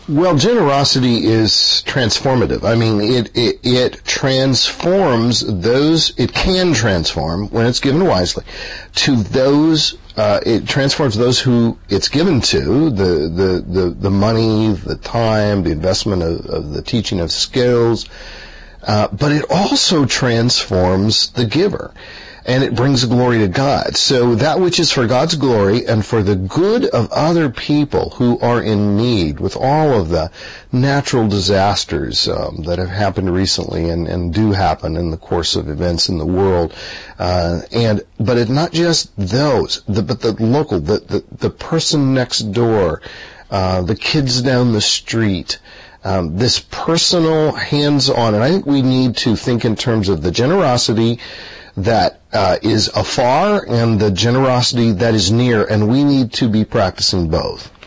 Well, generosity is transformative. I mean, it transforms those, it can transform, when it's given wisely, to those, it transforms those who it's given to, the money, the time, the investment of the teaching of skills, but it also transforms the giver. And it brings glory to God. So that which is for God's glory and for the good of other people who are in need, with all of the natural disasters that have happened recently and do happen in the course of events in the world, but it's not just those, but the local, the person next door, the kids down the street. This personal, hands-on, and I think we need to think in terms of the generosity that is afar and the generosity that is near, and we need to be practicing both.